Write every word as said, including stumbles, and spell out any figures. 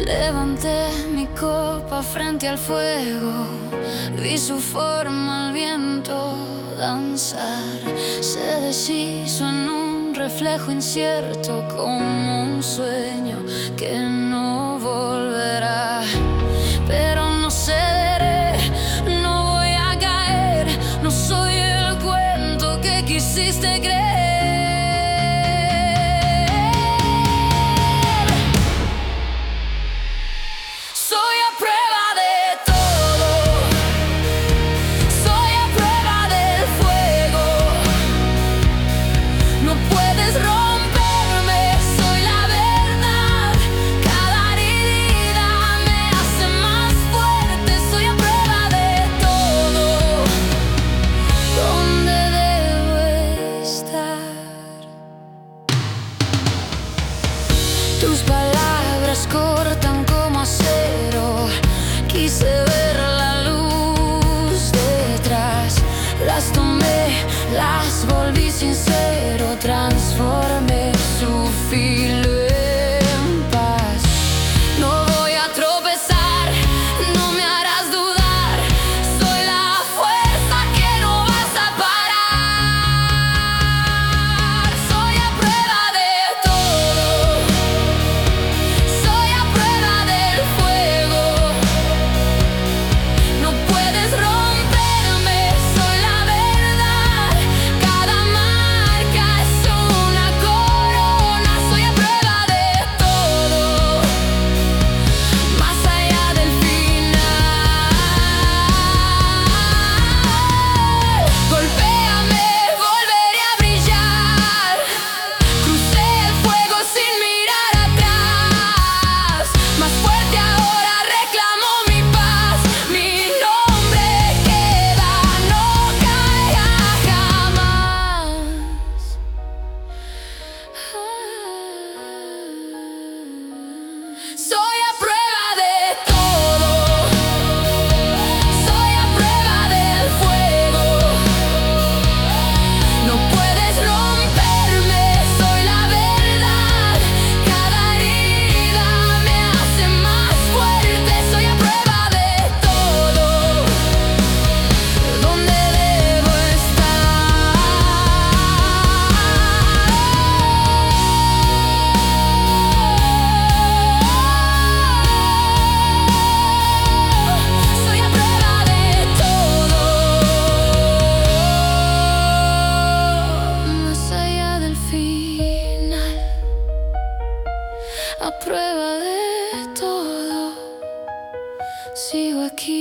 Levanté mi copa frente al fuego, vi su forma al viento danzar. Se deshizo en un reflejo incierto, como un sueño que no volverá. Pero no cederé, no voy a caer, no soy el cuento que quisiste creer. Tus palabras cortan como acero, quise ver la luz detrás. Las tomé, las volví sincero, transformé su filo en paz. No voy a tropezar, no me harás dudar, soy la fuerza que no vas a parar. Soy a prueba de todo, soy a prueba del fuego. No puedes romperme, soy la verdad. Cada marca es una corona. Soy a prueba de todo, más allá del final. Golpéame, volveré a brillar. Crucé el fuego sin mirar atrás. Más fuerte ahora reclamo mi paz. Mi nombre queda, no caerá jamás. Soy a prueba de todo, soy a prueba del fuego. No puedes romperme, soy la verdad. Cada herida me hace más fuerte. Soy a prueba de todo, donde debo estar. Soy a prueba de todo, más allá del final. A prueba de todo, sigo aquí.